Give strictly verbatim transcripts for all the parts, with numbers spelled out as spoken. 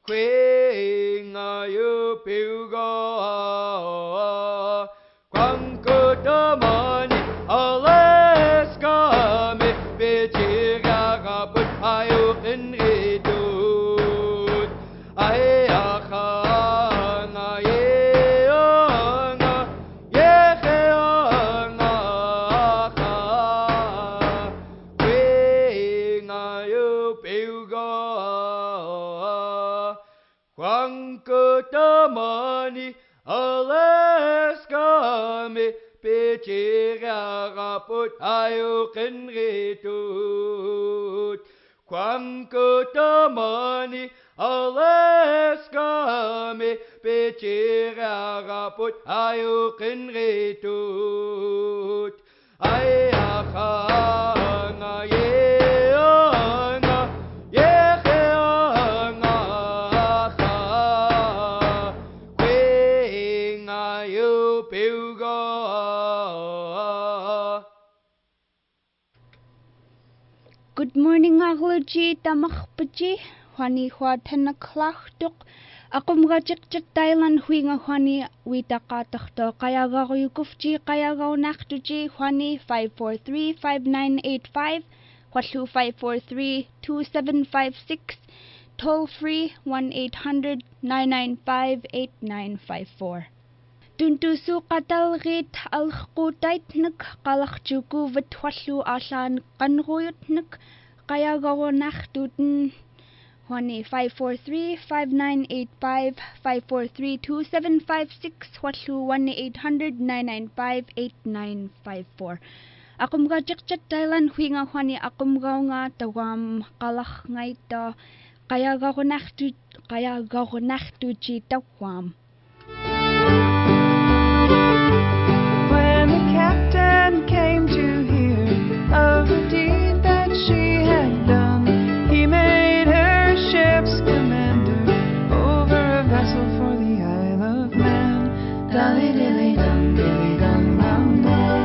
quê ngayu piugo quang cơ tơ mani Alaska me betiga raput ayu in redut ai akha nga ye nga ye khe nga kha quê ngayu piugo quang cơ tơ mani Alaska me betiga raput ayu in redut quang cơ tơ mani Alaska me betiga raput ayu in redut ai akha nga ye nga ye khe nga kha quê ngayu piugo. Good morning, Agluji, Tamakpaji, Hwani Hwa ten o'clock duk. Akum gajik jik Thailand huinga Hwani Witakatakto Kayagaru Gufji Kayagau Naktuji Hwani five four three five nine eight five, Hwashu five four three two seven five six, toll free one eight hundred nine nine five eight nine five four. Tuntusu qatal rit alqutaitnik qalaqchuku vitwallu alan qanruyutnik qayagarunaxtuten Hwani five four three five nine eight five, five four three two seven five six, Hwaslu one eight hundred nine nine five eight nine five four. Akum ga jikjat Thailand huinga Hwani akum ga nga tawam qalaq ngaita qayagarunaxtu qayagarunaxtuji tawam. When the captain came to hear of the deed that she had done, he made her ship's commander over a vessel for the Isle of Man. Dolly dilly dum dilly dum dum day.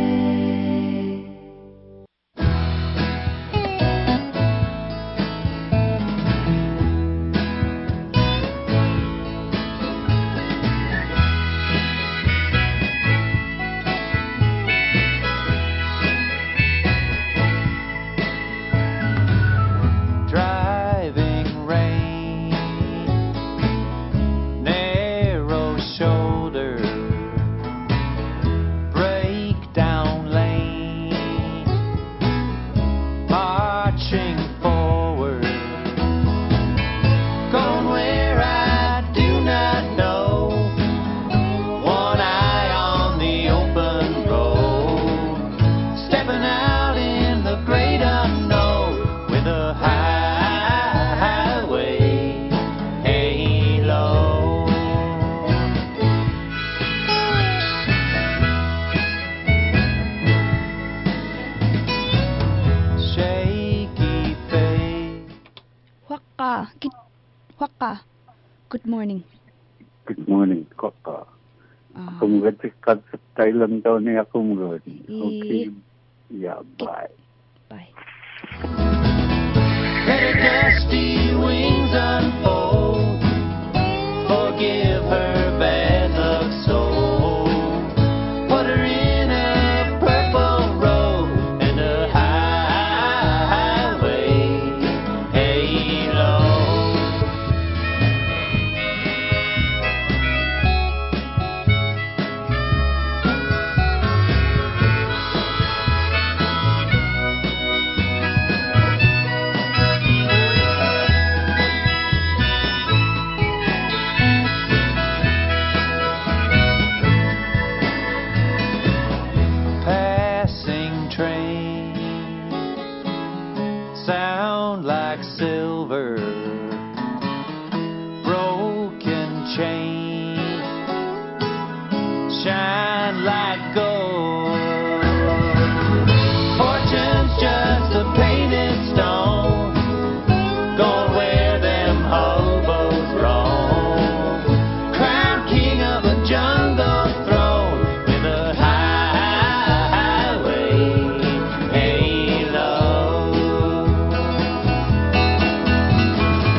Good morning. Good morning, Kaka. Ako mga tikat sa Thailand daw niya ako mga. Okay. Yeah, bye. Bye. Let her dusty wings unfold. Forgive her bad luck soul. Put her in a purple robe and a highway halo. Sound like silver, broken chain, shine like gold. Fortune's just a painted stone, gonna wear them hobos wrong. Crown king of a jungle throne with a highway halo.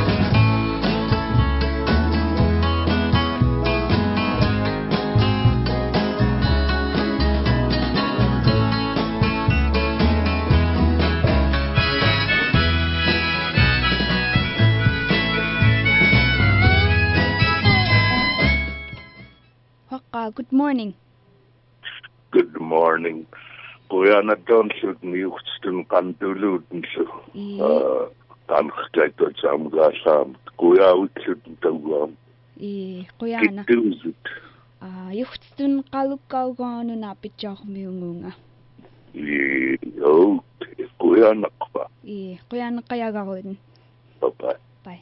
Uh, good morning. Good morning. Kuya na doon sa niyukstun kantulun sa kanskait at samgasam. Kuya utsut tawam. I kuya na. Kituzut. Ah, yuhtun kalukaw ko ano napit siya kumiungunga. I oh, kuya na pa. I kuya na kaya gawin. Bye-bye. Bye.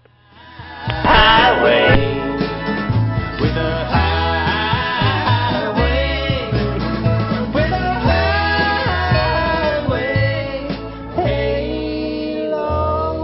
Highway with a highway with a highway halo.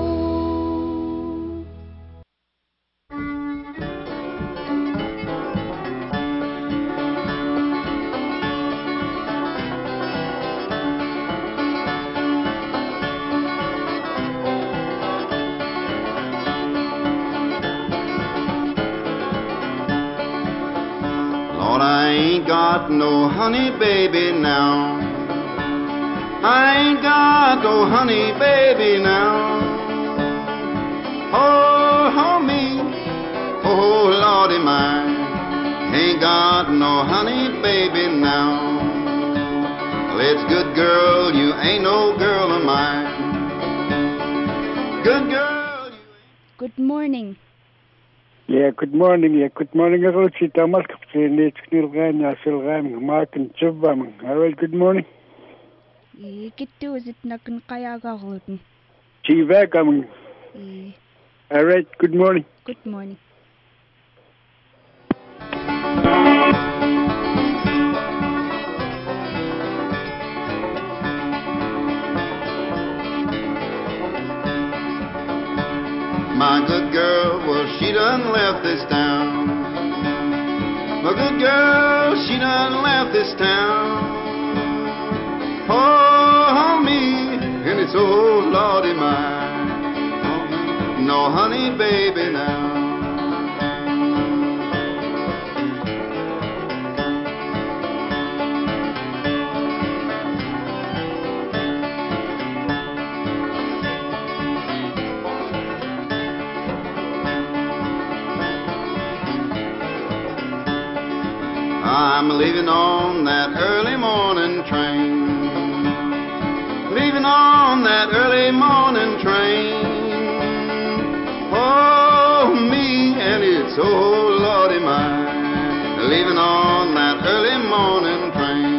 Lord, I ain't got no honey baby now. I ain't got no honey baby now. Oh, oh me, oh Lordy mine, ain't got no honey baby now. Well, it's good girl, you ain't no girl of mine. Good girl, you ain't. Good morning. Yeah, good morning. Yeah, good morning. Ako si Tamal kapatid nilgan na silgan markin chubam. All right, good morning. I kitu is it na kun kaya gawin. Chiva coming. I All right, good morning. good morning. My good girl, well, she done left this town. My good girl, she done left this town. Oh, me, and it's oh, Lordy mine. No honey, baby, now. I'm leaving on that early morning train. Leaving on that early morning train. Oh, me, and it's oh, Lordy mine. Leaving on that early morning train.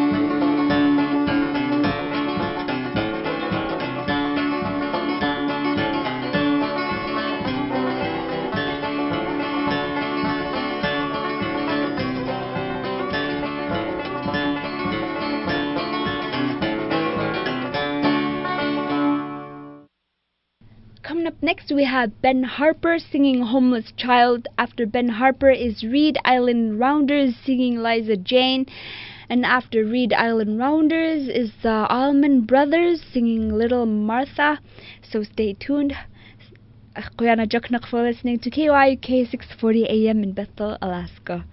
Coming up next, we have Ben Harper singing Homeless Child. After Ben Harper is Reed Island Rounders singing Liza Jane. And after Reed Island Rounders is the Allman Brothers singing Little Martha. So stay tuned. Kuya na Joknak for listening to K Y U K six forty A M in Bethel, Alaska.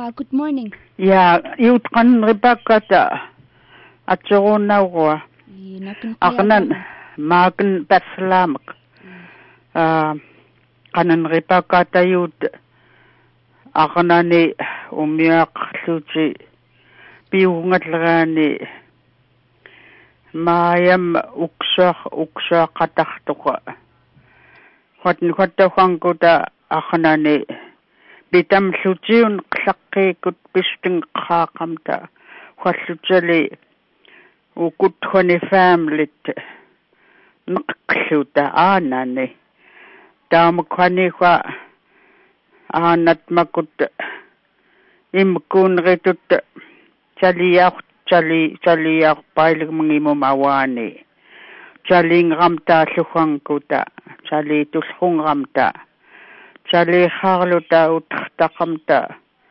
Uh, good morning. Ja, iut kan ribakata atsurunnaugua. Aqnan maakan paslamak. Ah, kanan ribakata iut aqnani umiaqluti piungatlagani maayam uksa uksa qatartuqa. Hotn khottaqanguta aqnani bitam lutiun qlaqqikut pisting qaaqamta khallutali ukut khoni family nqluta aanani taamakhani kha aanat makut imkun ritut chaliaq chali chaliaq pailig mangimo mawani chaling ramta lukhanguta chali tulkhung ramta chali kharluta uttaqamta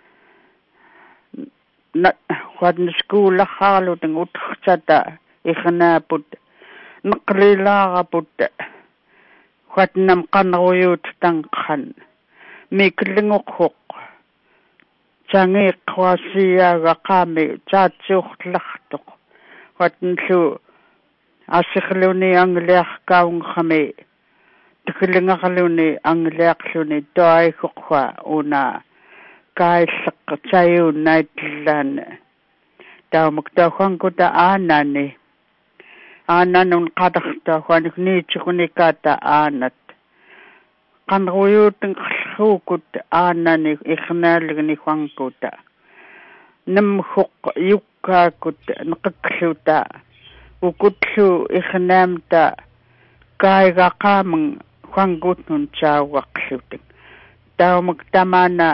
na kwadn school kharlut ngutchata ikhnaput nqrilagaput kwadnam qanruyut tangkhan miklinguqhuq changi qwasiya gaqami chaatsuqlartuq kwadnlu asiqluni angliaqkaung khame tiklingarluni angliaqluni toaiqqa una kaillaq chayu naitlan taumaktahuanguta aanani aananun qatartahuanik niitsukunikata aanat qanruyutun qallhuukut aanani iqnaaligni huanguta namhuq yukkaakut nqakluta ukutlu iqnaamta kaigaqaamang huangutnun chaawaqlutin taumaktamana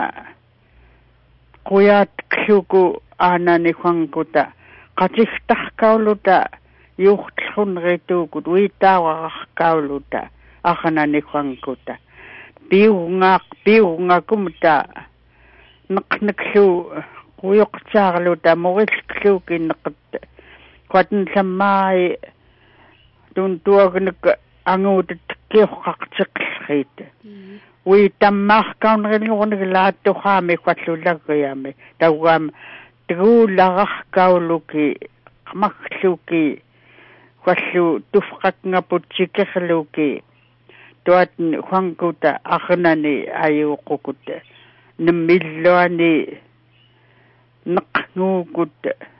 quyat kluku aanani huanguta qatihtarkauluta yuqtlunritukut uitaawararkauluta aqnani huanguta piungaaq piungakumta naqnaklu quyuqtaarluta morilkluki neqat kwadn samai tuntuagnak anguutat kiuqqaqtiqlrit wi tammarkaunrilluornilaattuqaami quallulagiami tauam tugulararkauluki qamagluki quallu tufqatngaput sikerluki tuatn huanguta aqnani ayuuqukut nammilluani naqnuukut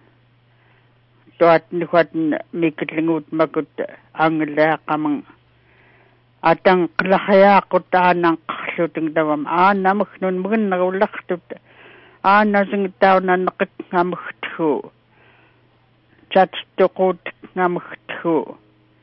tuatn huatn miklingut makut anglaaqamang atang qlahayaaqut aanang qluting tawam aanamgnun mgnarullartut aanasing tauna naqitngamgthu chattuqut ngamgthu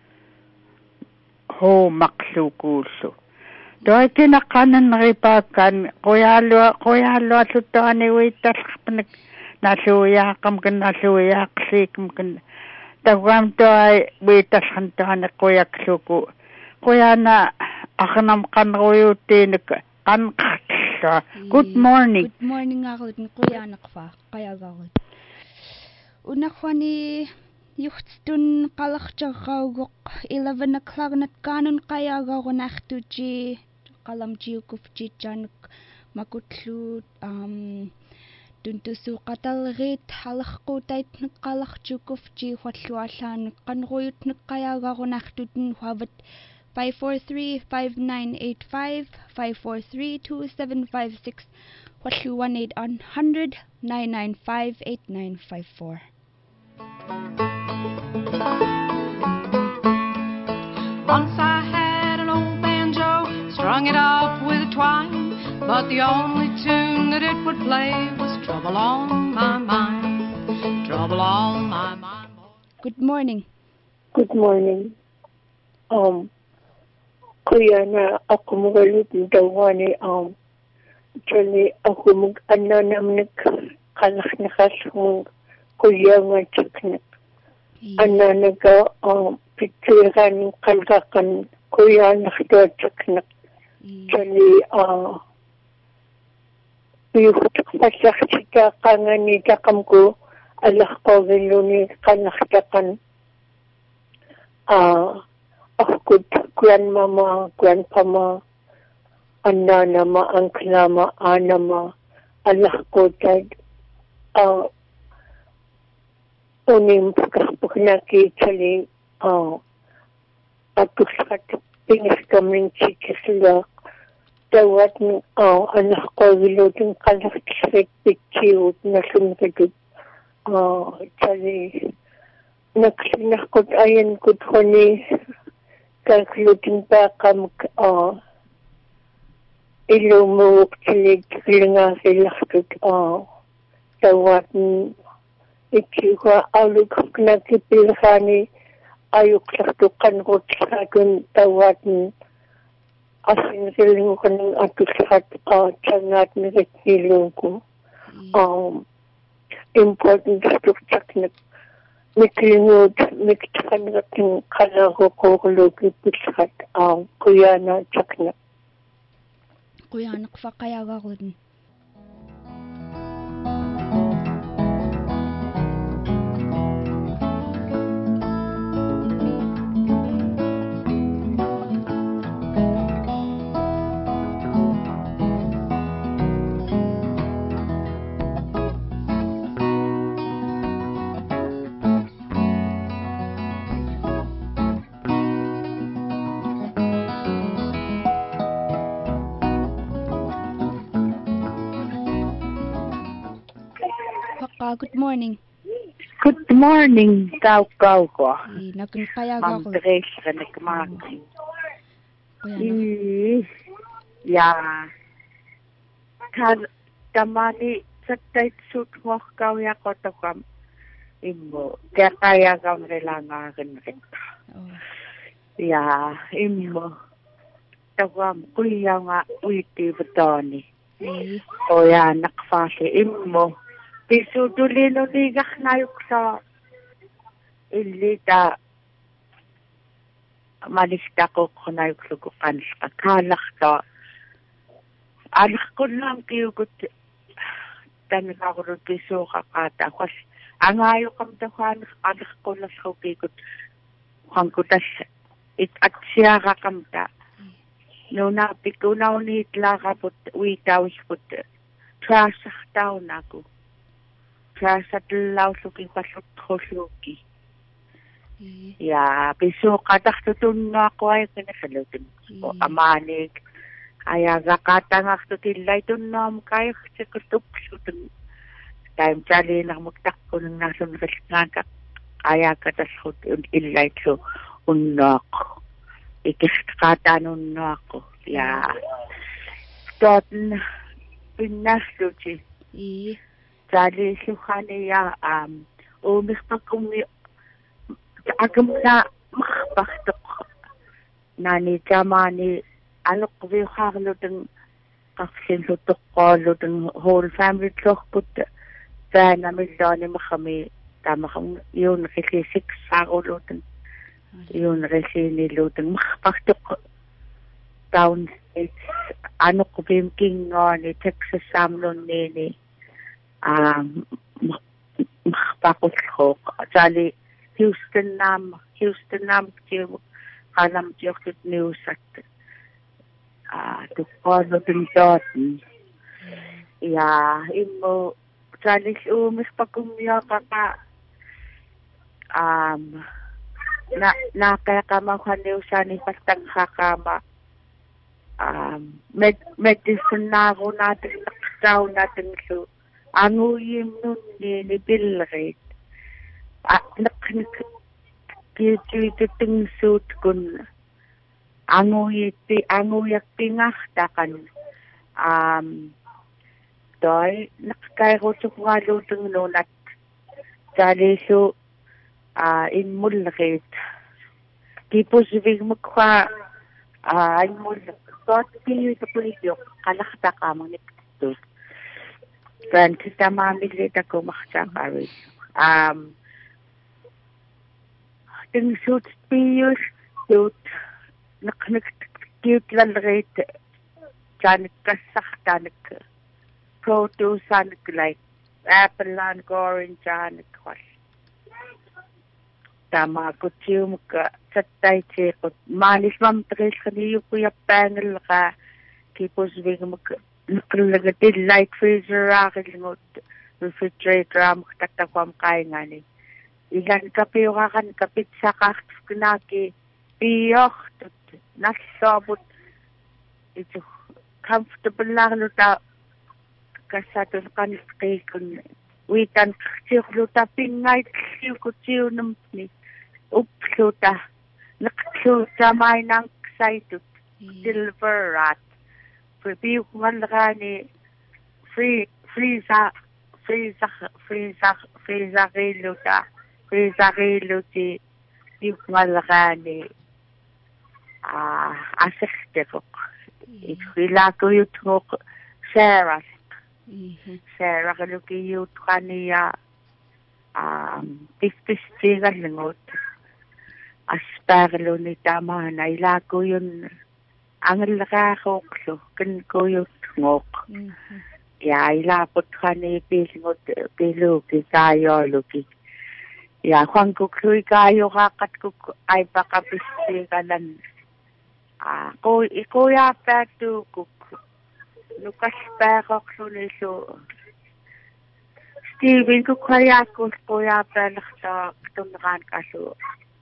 ho maqlukullu toikina qanan ripakan qoyalua qoyalua tuttani uitalqpnik naluyaaqam kannaluyaaqliikam kan tawam toai uitalqantani qoyakluku qoyana aqnam qanruyutinik qanqatla. Good morning. Good morning aqlut qoyana qfa qayagagut unakhwani yuhtun qalaqchaqauguq eleven o'clock nat kanun qayagagunartuji qalamjiukufji januk makutlu um tuntusu qatalrit halaqqutait qalaqchukufji hualluallaan qanruyutnik qayagagunartutun huavat five four three five nine eight five five four three two seven five six huallu one eight hundred nine nine five eight nine five four. Once I had an old banjo, strung it up with a twine, but the only tune that it would play was Trouble on My Mind, Trouble on My Mind. Good morning. Good morning. Um, kuya na ako magalit dawani um, actually ako mag-ananamnik kalaknakas mong kuya nga chiknik. Ananaga um, pitiran kalgakan kuya nakita chiknik. Actually, uh, piyutak pasak sika kangani takam ko alak ko viluni kanaktakan. Ah, ako grandmama, grandpama, ananama, anklama, anama, Allah ko tag uh, unim pagkakapagnak itali uh, at kusat pinis kaming chikisla dawat ng uh, anak ko wilodong kalakisik pichiwot na sumagod uh, tali nagsinakot ayan ko ni kalkuludin pa kam uh, ilumuwak tilig nga silakot uh, dawat ng ikiwa alug na kipilhani ayok saktukan ko sa akin tawat ng asin siling ko ng atusat uh, tsangat na kakilong ko. Um, important saktukat na miklingod, miktakan na ting kalago ko kulogi pusat um, kuya na tsak na. Kuya nakfakayaga ko din. Good morning. Good morning, kau kau ko. Eh, nagkayaga ko. Mamdres ka nagmaki. Kuya Eh, ya. Kan tamani sa tait sut mo kau ya ko to kam. Imo, kaya kaya kam relangagan rin. Oh. Ya, imo. Tawam kuya nga uiti betoni. Eh. O ya nakfase imo. Piso dulino ligak nayok sa ilita malista ko kunayok sukukan sa kalak to. Alak ko lang kiyugot dami ka ko rin piso kakata. Kwas ang ayok kam tahan alak ko lang sa kiyugot kang kutas it at siya kakamta. No na piko na unit la ka put witaw put trasak tao na ko. Sa tlaw suki pasok kosuki. Ya, piso katak tutun nga ko ay kinasalutin. O amanig. Kaya gakata nga tutilay tun na kaya kasi kutup sutun. Time chali lang magtakko ng nasun resnaka. Kaya katasot ilay so unak. Ikiskata nun na ako. Ya. Toten pinasluti. Eh. Jadi suhane ya um o mispagkumi agam na makapastok nani jamani alok vi harlo den kaksin lutok ko den whole family tok put sa namin doon makami tama kang yun kasi six ako lutin yun kasi nilutin makapastok down it's ano ko bimking ni Texas Samlon nini um makapakot ko sali Houston nam Houston nam tiyo kalam tiyo kit news at ah to follow the dot ya imo sali umis pagkumya kaka um na na kaya kama kaniw sa ni pastang hakama um med medicine na ko natin naksaw natin so anguyim nun ni ni bilret at naknik kiti ting suit kun anguy ti anguyak tingah takan um doi nakkai ko tsukalo tung non at dali so uh, in mulret tipos big mukha uh, in mulret tot piyo ito piyo kalakta ka mga nito dan kita mamili ako makasakari. Um, ting suit piyos, suit, nak-nak-cute lang rate, janik kasakta, nak-produce, janik like, apple and orange, janik kwas. Tama ko tiyo mo ka, sa tayo ko, manis mam tres kaniyo kuya panel ka, kipos big mo ka, Nuklaga til light freezer aaqilngut refrigerator amqtattaquam qaingani. Ilan kapiurakan kapitsaqartuknaaki piortut nalloobut itu comfortable larluta kasatun qanqiikun uitan qirluta pingait liukutiunumni upluta naqluta mainang saitut silverat Piu kumalgani free freezer freezer freezer freezer riluta freezer riluti piu kumalgani ah asextefok ikhilako yutuk Sarah Sarah luki yutkania um fifty-stigalingot asparluni tamana ilako yun Angel raakoklo ken koyot ngok ya ilapot khane pilingot piluki kayo luki ya khwang ko klui kayo kakat ko ay pakapiste kanan ah ko iko ya patu ko lukas pa ko kluneso Steven ko kaya ko ko ya pa nakta tunran kaso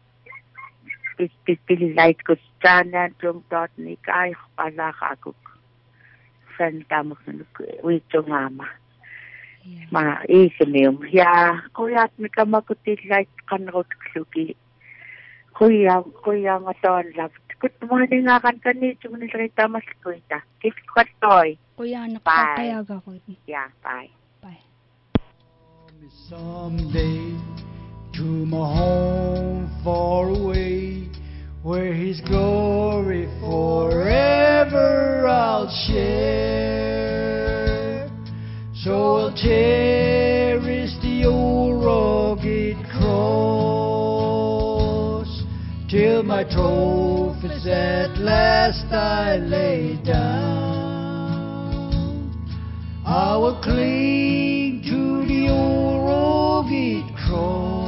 Pili light ko sana jom dot ni kay pala ako friend tamo with mama ma isimim ya kuya mi kamakuti light kanrot kluki kuya kuya ngaton love good morning akan kani jum ni rita mas kuita kit kwatoy kuya nakakayag ako yeah bye bye someday to my home far away, where His glory forever I'll share. So I'll cherish the old rugged cross till my trophies at last I lay down. I will cling to the old rugged cross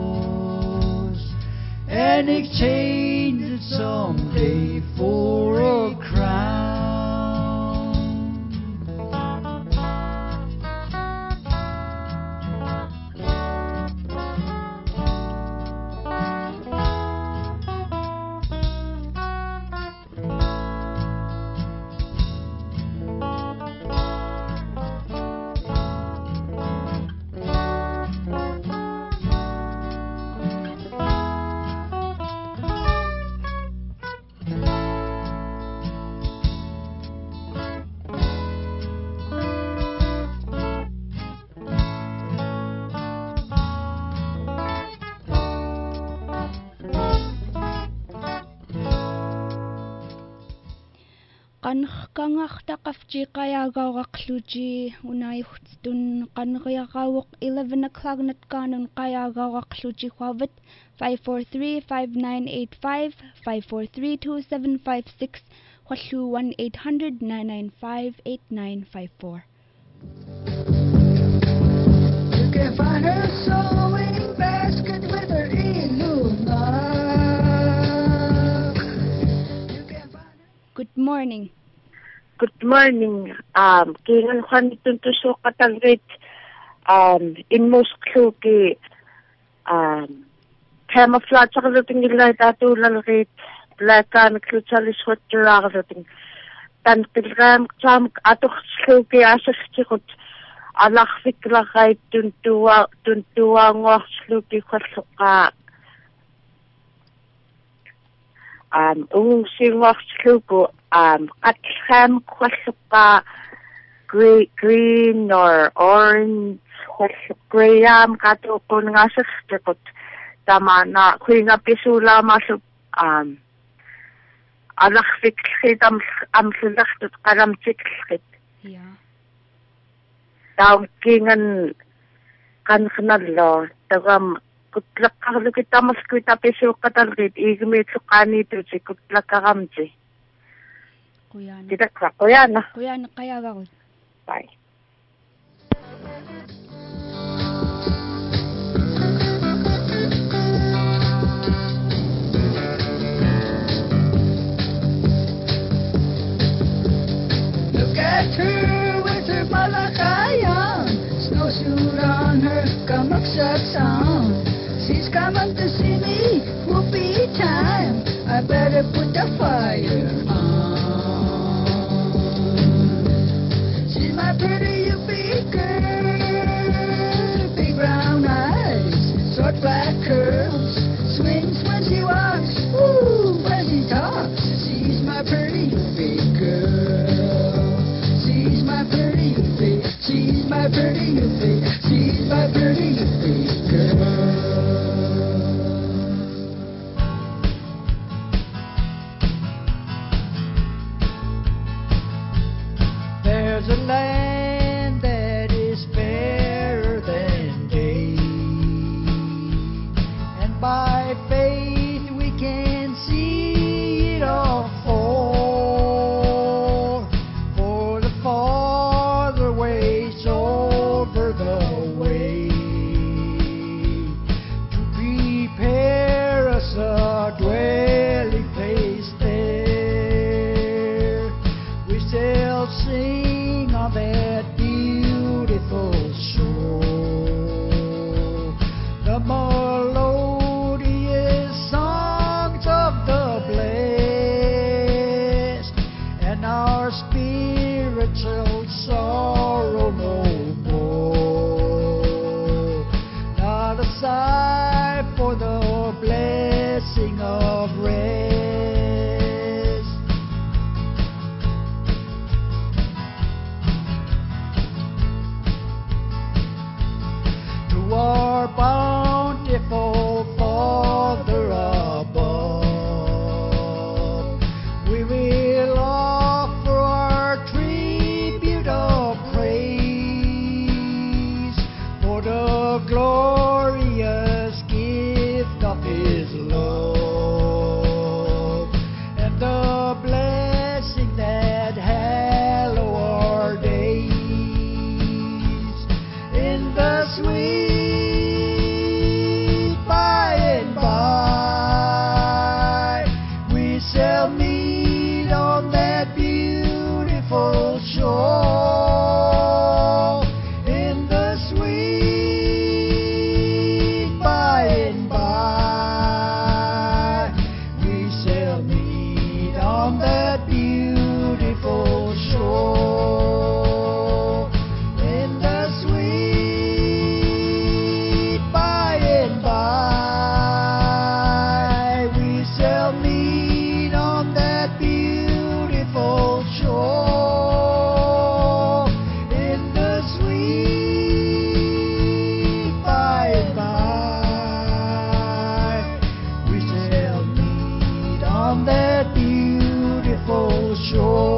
and exchange it someday for a crown. Qanqangaqtaqafji qayagauraqluji unayuhtun qanriaqawuq eleven o'clock natkanun qayagauraqluji huavat five four three five nine eight five five four three two seven five six huallu one eight hundred nine nine five eight nine five four. You can find her sewing basket with her iluna. Good morning. Good morning. Um, kingan khan tuntuso katalrit um in Moscow ki um camouflage kaluting ilay datu lalrit blakan kluchalis hotra kaluting tan tilram cham atok ki asas kikot alak fikra kay tuntua tuntua ngos ki khotsuka um ung singwak slupo um atlham khwasuka green green or orange khwasukrayam kato kun nga sakot tama na kuinga pisula masu um alak fikrit am am sulaktot karam tikrit yeah taw kingan kan khnallo tagam kutlak kahlo kita mas kita peso katalrit igmit sukani to si kutlak karamji kuya na tidak ka kuya na kuya na kaya ako bye. Look at her. Malakayan, snowsuit on her Kamuksak sound. She's coming to see me, whoopee time. I better put the fire on. She's my pretty Yuppie girl, big brown eyes, short black curls, swings when she walks, ooh, when she talks. She's my pretty Yuppie girl. She's my pretty Yuppie. She's my pretty Yuppie. She's my pretty Yuppie girl. There's a land that is fairer than day, and by faith we can see it all for, for the farther ways over the way, to prepare us a dwelling place there. We shall sing on that beautiful shore the melodious songs of the blessed, and our spiritual sorrow no more. Not a sigh for the blessing of rest. To our bountiful Father above, we will offer our tribute of praise for the glorious gift of His love, and the blessing that hallow our days. In the sweet by and by, we shall meet on that beautiful shore. In the sweet by and by, we shall meet on that beautiful shore. In the sweet by and by, we shall meet on that beautiful shore. In the sweet by and by, we shall meet on that beautiful shore.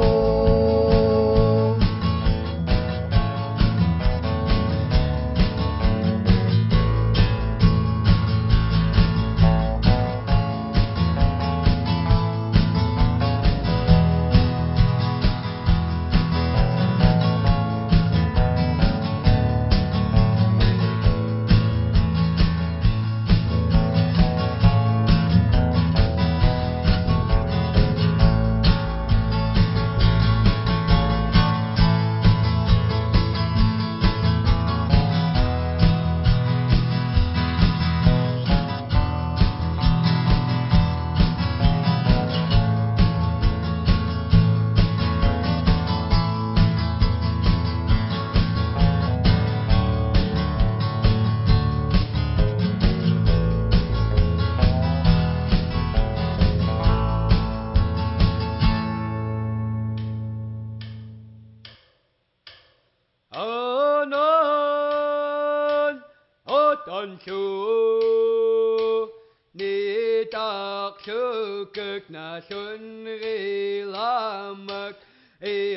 Anan otan chu ni tak chu cực na xuân ri lamak e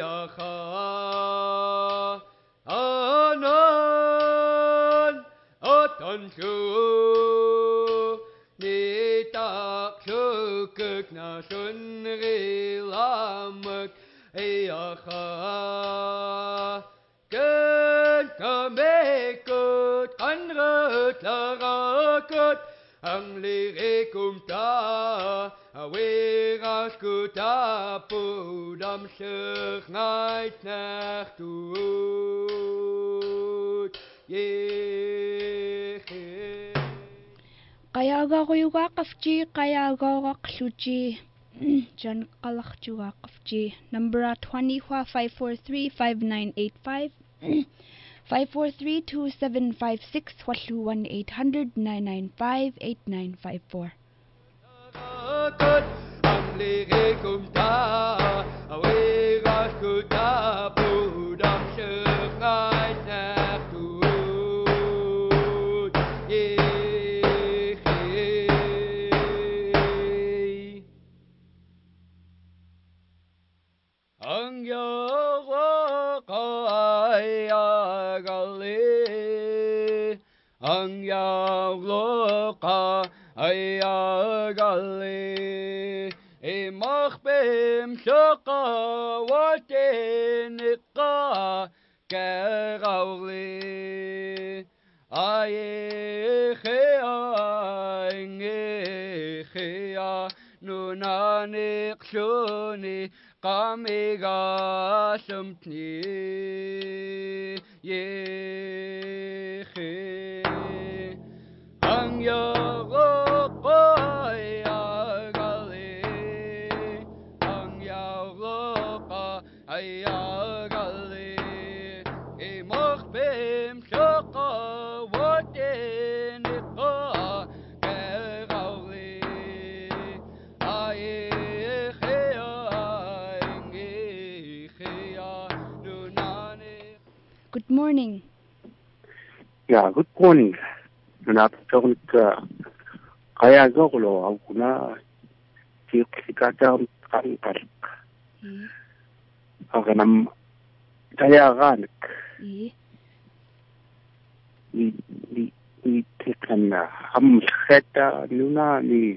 akha. Anan otan chu ni tak chu cực na xuân ri lamak e akha. Good, come make good, can rut la good, ang liri kumta, awe ras kuta, pudam sich ngait nach du. yehe. Qayagaaquyugaaqavji qayagaaqaqluji Jan qalaqjugaaqavji. Number twenty five four three five nine eight five. five four three two seven five six Wallu one eight hundred nine nine five eight nine five four. Ang lirikum ta, awigas ko ta, pudang sengay naktut. Yehe. Ang yawa kaya gali, ang yawa kaya gali, imach bim shaka watenika kerauli, aye khea inge khea nunanik shuni. Kamiga shumtni yehe ang yaroqa yagali ang yaroqa yagali imach bim shaqa watenika kerauli aye. Good morning. Yeah, good morning. Napatawag ka kaya gawlo ako na sikata kan parik. Ako nam kaya ganik. Ni ni ni tekan na am khata nuna ni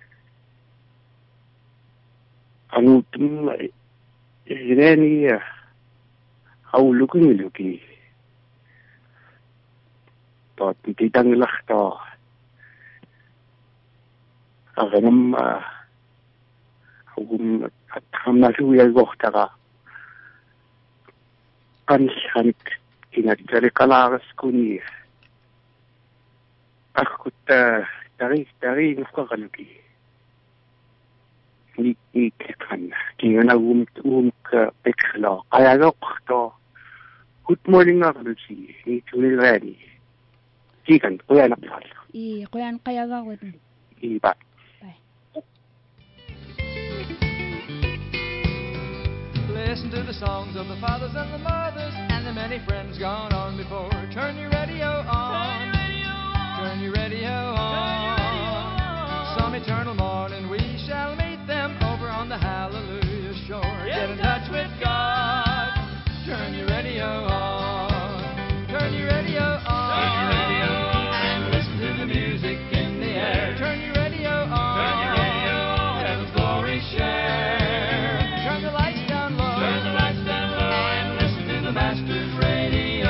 anutum ireni How looking looking? Tot titang lakto. Aganam agum at hamna suya gohtaka. Kanshanik inagdari kalagas kuni. Akut dari dari nufkakaluki. Ni ni kan kina um um ka pekla kaya gokto. Good morning Agluchi. Ni tuli ready. Chicken, kuya na pala. I kuya kaya gawin. I bye. Bye. Listen to the songs of the fathers and the mothers and the many friends gone on before. Turn your radio on. Turn your radio on. Some eternal morning we shall meet them over on the Hallelujah shore. Get in touch with God. Turn your radio on. Turn your radio on. Turn your radio on. And listen to the music in the air. Turn your radio on. Turn your radio on. Heaven's glory share. Turn the lights down low. Turn the lights down low. And listen to the Master's radio.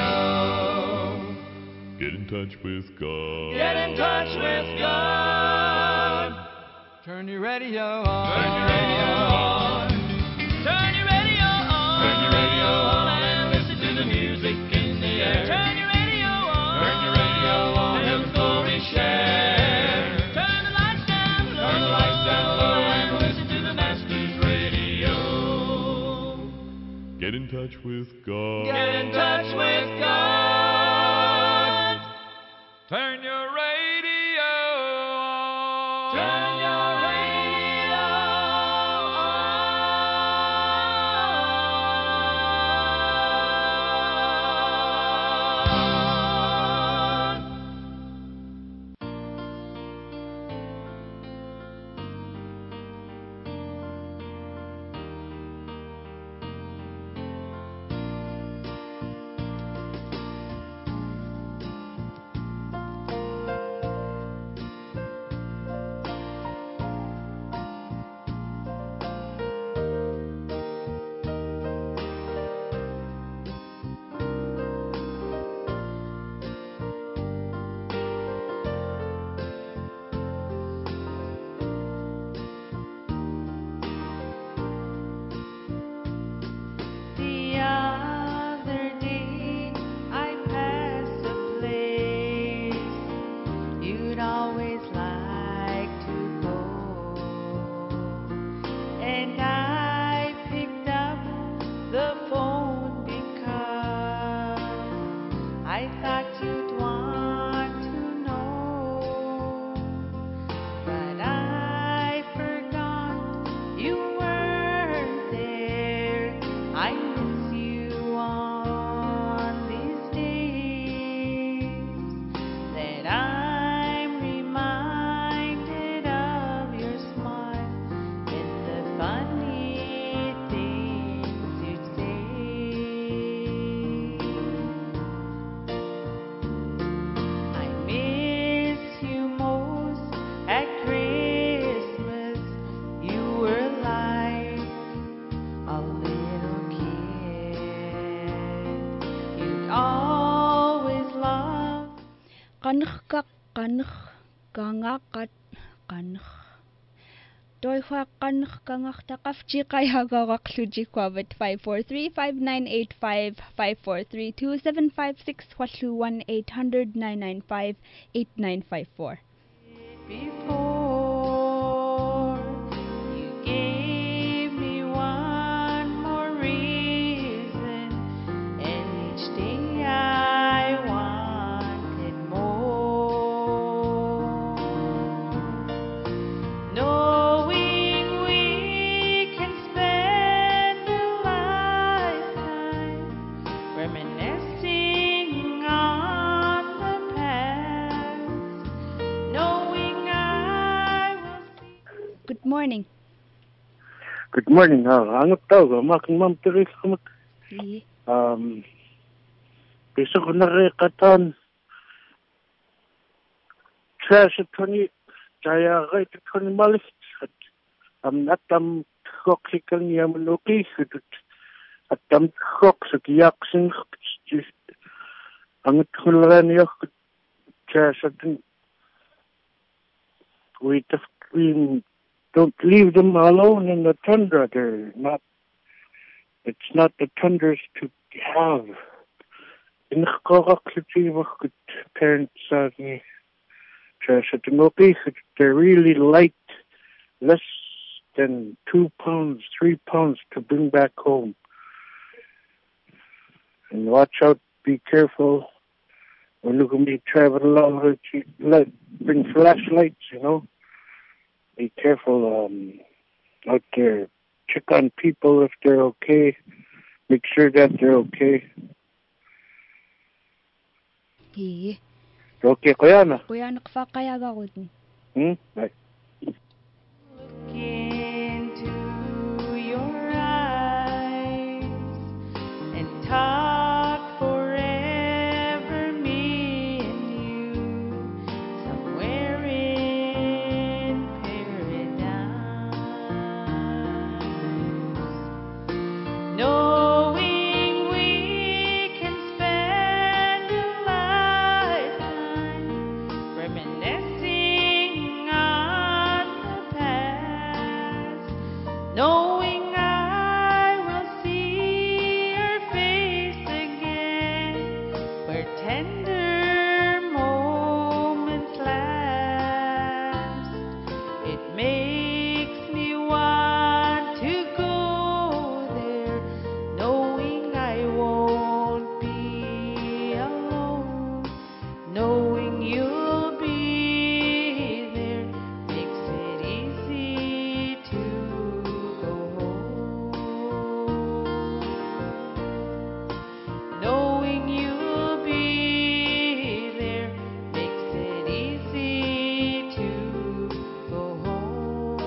Get in touch with God. Get in touch with God. Turn your radio on. Turn your radio on. Turn your radio on. Turn your radio on and listen to the music in the air. Turn your radio on. Turn your radio on. Heaven's glory share. Turn the lights down low. Turn the lights down low and listen to the Master's radio. Get in touch with God. Get in touch with God. Turn your radio on. Turn your radio on. Qanq qanq qangaqat qanq. Doiwa qanq qangaqtaqafchi qayagaqlujikwabit five four three five nine eight five five four three two seven five six whalu one eight hundred nine nine five eight nine five four. Before you gave me one more reason, and each day I wanted more. Knowing we can spend a lifetime reminiscing on the past, knowing I will see. Good morning. Good morning. Ah, ang tawag, makin ma'am Teresa kamat. Si. Um, bisa ko nakikatan. Siya sa Tony, kaya kay Tony Malis. Am natam koklikan niya manuki. At am kok sa kiyak sing ang tulan niya siya sa Tony. We just we don't leave them alone in the tundra. They're not. It's not the tundras to have. In the parents uh, they're really light, less than two pounds, three pounds to bring back home. And watch out, be careful when you're going to be traveling along. Let bring flashlights, you know. Be careful um, out there. Check on people if they're okay. Make sure that they're okay. Hi. Okay, kuya na. Kuya nakfaqayagaqut. Hmm? Right. Look into your eyes and talk forever, me and you, somewhere in paradise. Knowing we can spend a lifetime reminiscing on the past, knowing I will see your face again, where tender moments last. It makes me want to go there, knowing I won't be alone, knowing you'll be there makes it easy to go home. Knowing you'll be there makes it easy to go home.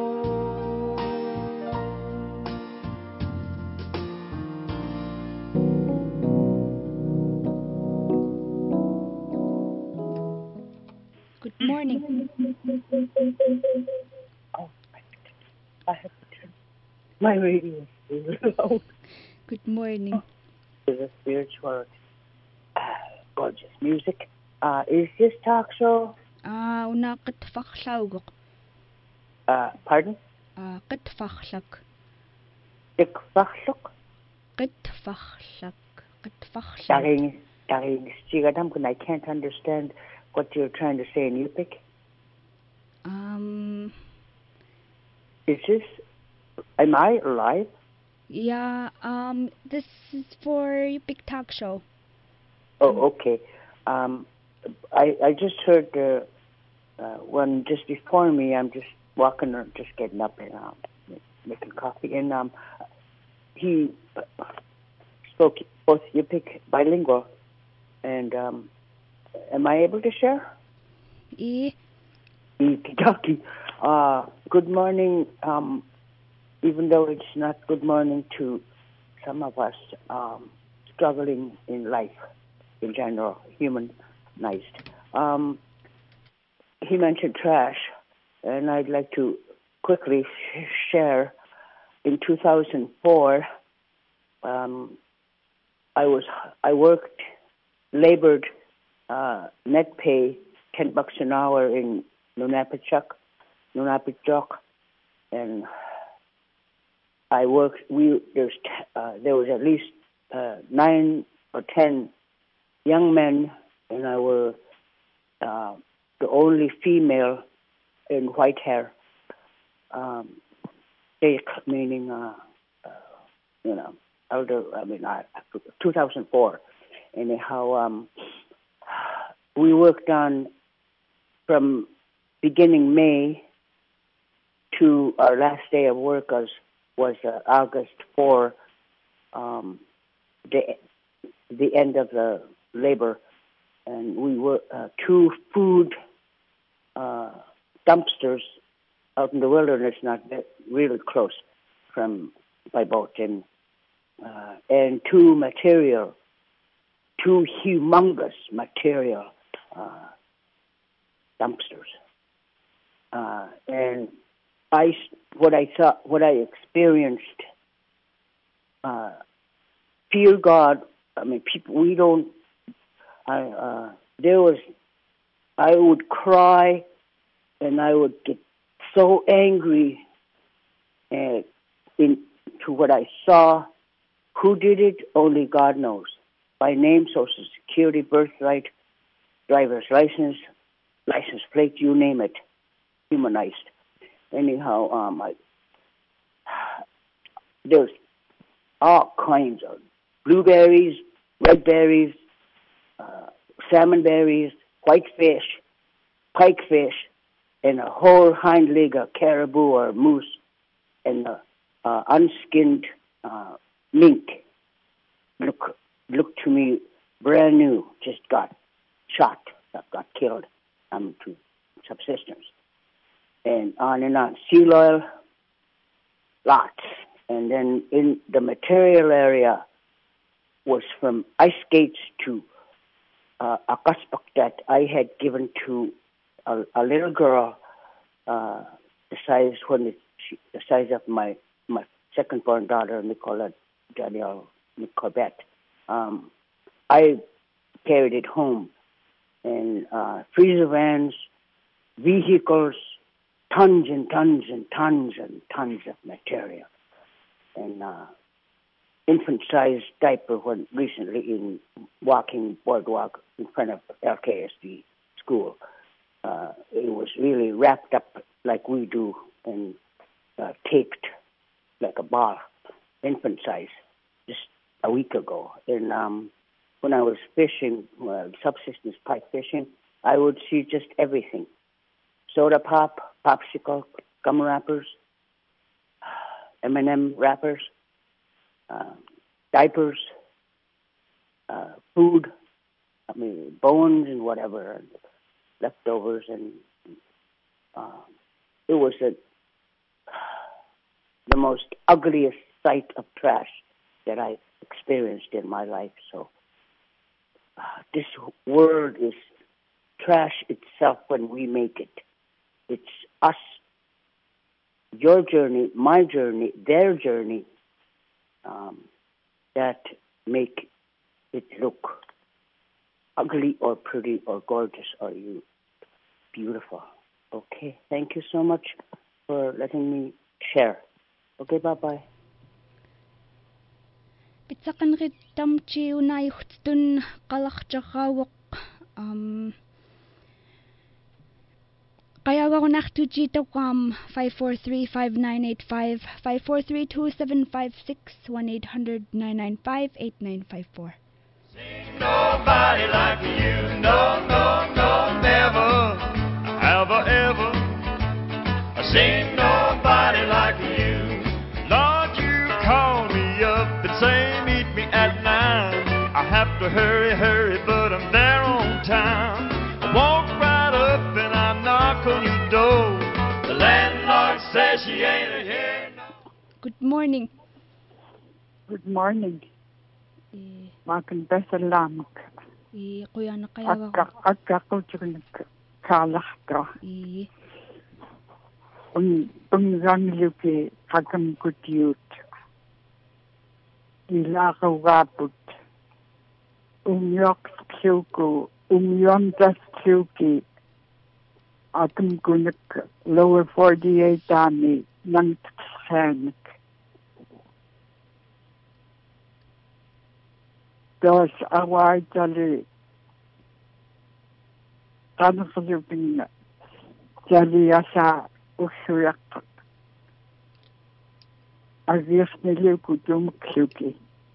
Good morning. Oh, I have to turn my radio is loud. Good morning. There's a spiritual, uh, gorgeous music. Uh, is this talk show? Ah, una qitfaqlauguq. Uh, pardon? Ah, qitfaqlak. Ikfachluk? Qitfaqlak. Qitfaqlak. Daring, daring, stigadam, I can't understand what you're trying to say in Yupik. Um, Is this, am I alive? yeah, um, this is for your big talk show. Oh, okay. Um, I I just heard uh, uh, one just before me. I'm just walking or just getting up and um, making coffee, and um, he uh, spoke both Yupik bilingual. And um, am I able to share? E. Okie Uh, good morning. Um, even though it's not good morning to some of us um, struggling in life in general, humanized. Um, he mentioned trash, and I'd like to quickly sh- share. In two thousand four, um, I was I worked, labored uh, net pay, ten bucks an hour in Nunapichuk, Nunapichuk, and I worked. We there's uh, there was at least uh, nine or ten young men, and I were uh, the only female in white hair. Um, meaning, uh, uh, you know, elder. I mean, uh, two thousand four. Anyhow, um, we worked on from beginning May to our last day of work was was uh, August fourth, um, the the end of the labor, and we were uh, two food uh, dumpsters out in the wilderness, not really close from by boat, and uh, and two material, two humongous material uh, dumpsters, uh, and I what I thought, what I experienced, uh, fear God. I mean, people, we don't. I uh, there was, I would cry, and I would get so angry uh, in to what I saw. Who did it? Only God knows. By name, Social Security, birthright, driver's license, license plate, you name it, humanized. Anyhow, um, I, there's all kinds of blueberries, red berries, uh, salmon berries, whitefish, pikefish, and a whole hind leg of caribou or moose, and uh, uh, unskinned uh, mink. Look, look to me, brand new. Just got shot, got killed. I'm to subsistence, and on and on. Seal oil, lots, and then in the material area was from ice skates to uh, a kaspak that I had given to a, a little girl, uh, the size when it, she, the size of my my second born daughter, Nicola Danielle Corbett. Um, I carried it home, and uh, freezer vans, vehicles, tons and tons and tons and tons of material, and uh, infant-sized diaper when recently in walking boardwalk in front of L K S D school. Uh, it was really wrapped up like we do and uh, taped like a ball, infant size, just a week ago. And um, when I was fishing, uh, subsistence pike fishing, I would see just everything. Soda pop, popsicle, gum wrappers, M and M wrappers, uh, diapers, uh, food, I mean, bones and whatever, and leftovers, and uh, it was a, the most ugliest sight of trash that I experienced in my life. So uh, this world is trash itself when we make it. It's us, your journey, my journey, their journey, um, that make it look ugly or pretty or gorgeous or you beautiful. Okay, thank you so much for letting me share. Okay, bye-bye. Pitsakan ritam chi unay hutun kalakchakawak um kaya ako naktuji tawam five four three five nine eight five five four three two seven five six one eight hundred nine nine five eight nine five four. Nobody like you, no, no, no, never, ever, ever. I seen nobody like you. Lord, you call me up and say meet me at nine. I have to hurry, hurry, but I'm there on time. I walk right up and I knock on your door. The landlord says she ain't here. Good morning. Good morning. Eh, Makan besalam. eh, kuya na kaya ako. Akka akka ko chun kalah ka. Eh, Un un rangilu ke kakam kutiut. Ila ka waput. Un yok siuku umyam tasluki atum kunik lower forty-eight ami nang tsanik. Dos awai tali kanakasupin tali asa usuyak agis niliku tumuksuki.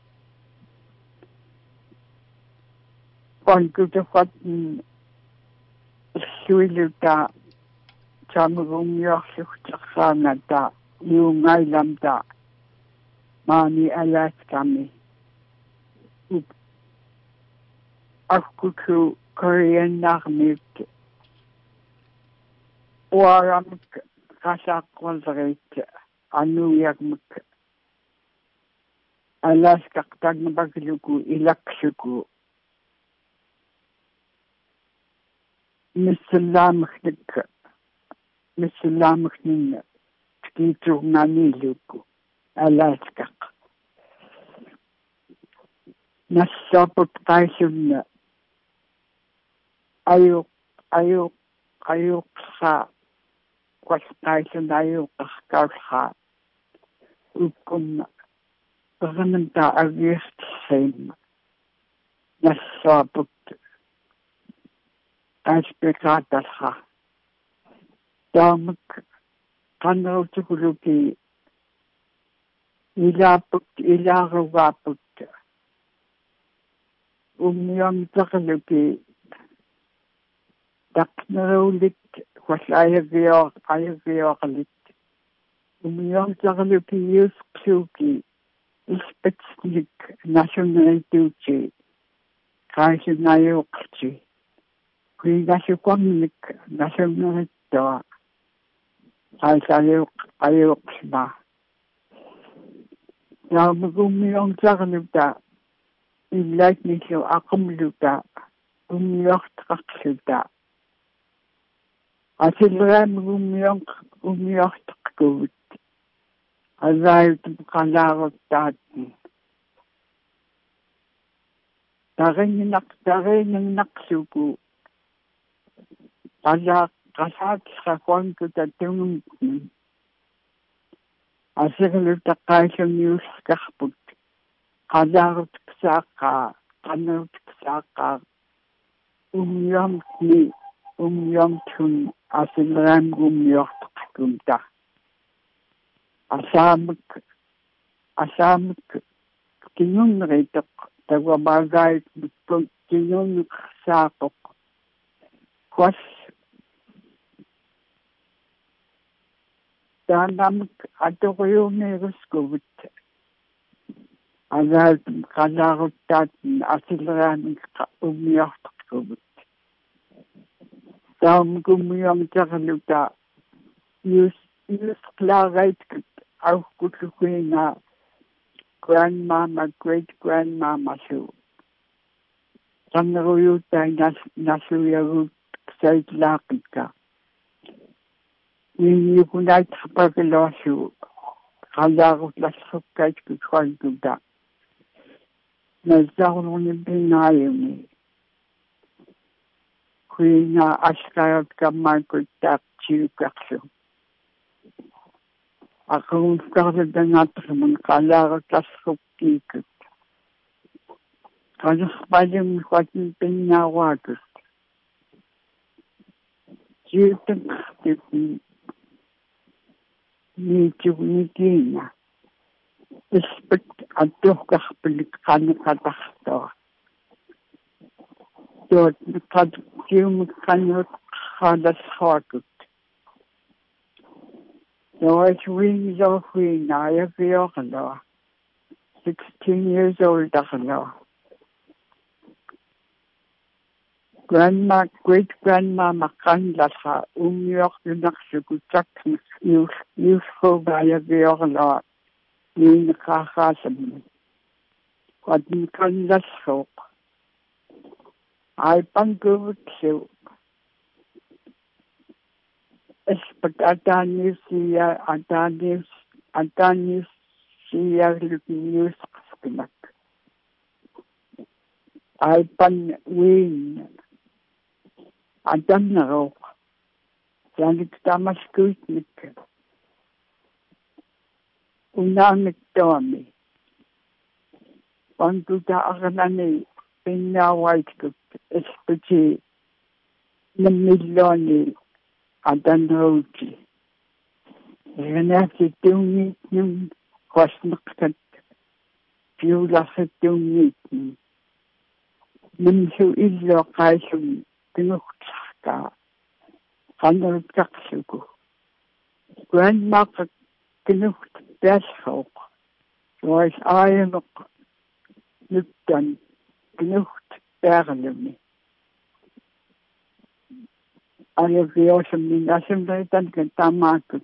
Pangkutafat suiluta chamugumyaksuksaksanata yungailamta mani alaskami. Afkuku Korean nachmit waramik kasakwalreit anuyagmik alaskak tagnabagluku ilaksuku Mislamachnik Mislamachnin Tkiturnaniluku alaskak Nasapot kaisun ayuk ayuk ayuk sa kwas kaisun ayuk kakausa ukum pagananta agist sem nasapot aspekatasha damak kanautukuluki ilaput ilarugaput umyam takaluki daknarulik was ayagyo ayagyo kalit umyam takaluki yusksuki ispetsnik nationalituchi kaishinayokchi kuigashukwamnik nationalitoa kaisayok ayoksma yamugumyam takaluta Ilait nisyo akumluta, umyoktakluta. Asilram umyok umyoktakut. Azayut kalarot tatin. Tarin nak tarin naksuku. Kala kasat sa kwan ko tatung. Asilruta kaisang news kakput. Kalarot saka, kanot saka, umyam ni, umyam tun, asilram umyok kumta. Asamik, asamik, kinun ritok, tawabagay, kinun sakok. Kwas, danamik, ato ko yung meros kubit. Azal kalaruttat asilran umyaktakubut. Tam kumyam takaluta yus yus klarait au kutukuina grandmama great grandmama su. Tanaruyuta nas nasuyarut sait lakika. Yiyukunat kapagalasu kalarut lasukait kutwantuta. Nazaruni binayumi. Kuina askayat kamarkut tak chirukaksu. Akong kardadanatrumun kalarat lasukikut. Kanaspalim kwatin pinawakut. Jirtang tipi. Nitu nikina. Ispet aduh kahpelik kan katahto. Dort kad kium kanut hadas harkut. So I swings of wing I have sixteen years old dakalo. Grandma great grandma makan lasa umyok naksukutak youth youthful by a veola. Yin kakasam. Kwadin kan lasok. Ay pangkut siya. Espat atanis siya, atanis, atanis siya lupinius sa. ไอ้ปันวิ่ง Adanaro. Sanik Damaskuitnik. Unamik Domi. Bantuta Aranani, Pina White, Espiti, Namiloni, Adanroji. Renati Dumi, Num, Kosmakat, Pula Dumi. Nimsu Illo Kaisum, Pinukaka, Hundred Taxuku. Grandmother Pinukt Besho, was I am Nupton, Pinukt Berlumi. I have the awesome in Assembly Duncan Tamakut.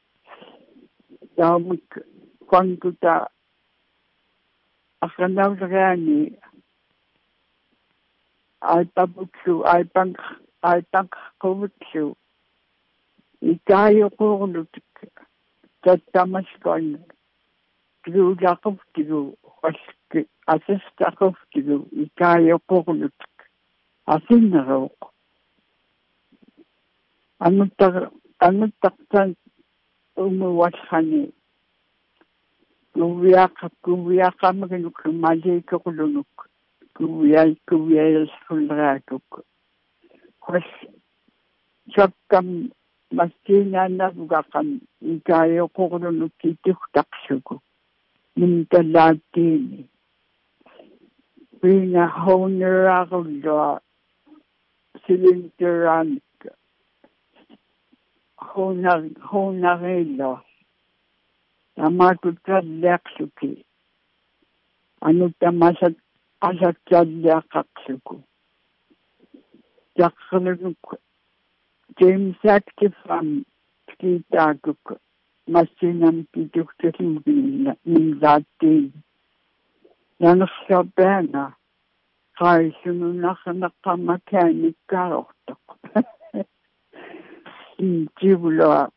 Yamuk Konguta Akanavani. I babuksu, I bank, I bank kovutsu. Ikayo korutuk, that Damaskon, Gru Jakov Gru, Assist Jakov Gru, Ikayo korutuk, Asinaro. Amutak, Amutak, Umu Washani. Guviaka, Guviaka, Maganuk, Maji Kokulunuk. Kuviai, kuviai, sulrakuk. Kwas, chakam, masina navgakam, ikayo korunuki tuktaksuku. Minta latini. Bina honorarullo, silinteranik. Honar, honarello. Amakutra laksuki. Anutamasat. Asakya Kaksuku. Jakhaluk James Active from Kitaguk, Masinam Pidukim in that day. Yanasabana, Kaisunaka mechanic Garotok. In Jibula,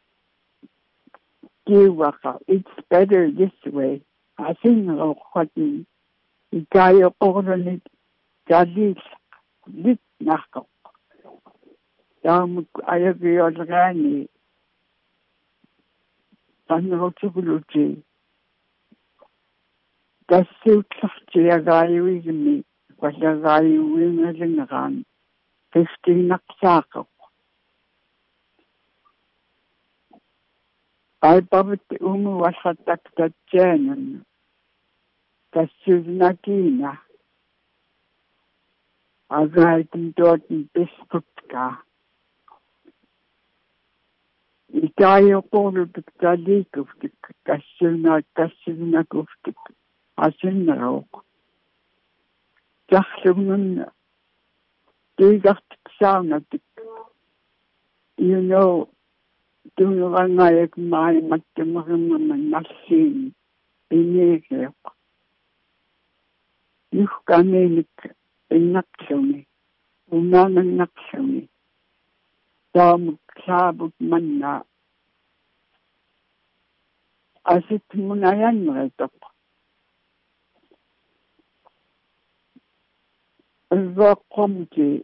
Giwaka, it's better this way. I think what Ikayo Oranit Jalis Lit Nako. Yam Ayagriani Tanrotubuluji. The suit of Chiagayu is me, was a guy winners in the run. Fifteen Naksako. I bobbed Umu was attacked at Janan. Kasuvnakina. Agaitin dorten biskutka. Ikayo korutuk talikuftik. Kasuvna kasuvnakuftik. Asinarok. Jachsumun. Digachtik saunatik. You know, Dunrangayak mai matamaruman nasin. Inegep. Yuhkanenik in Naksoni, Unanan Naksoni, Dam Sabut Manna. As it Munayan Redop. Vakomti,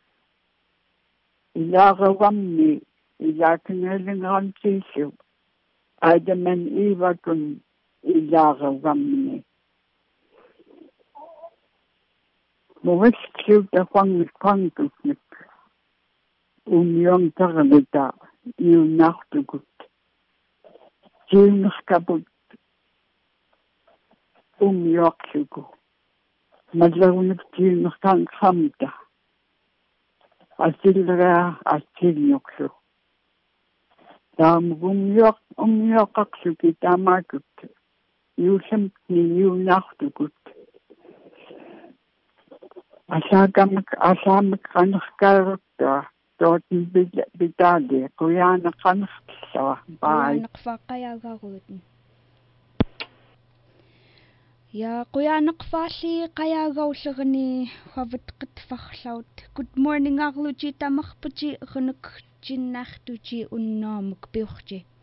Ilaga Wamni, Ilakan on tissue, Adaman Ivakun, Ilaga Wamni. Mowitsu the Hong Konguk, um young Taranita, you nachtugut. Jim Kabut, um Yorksugu. Madlaunik Jim Kang Hamta. Asilra, Asilnoksu. Dam um York, um Yorksuki Damakut. You simply you nachtugut. Asagam asam kanakkarutta dorten bidade kuyana kanaksa bye. Nakfaqayagaruuten. Ja, kuyanakfali qayagaullerni hawatqitfarlaut. Good morning arluji tamarpuji runuk jinnartuji unnaamuk piurji.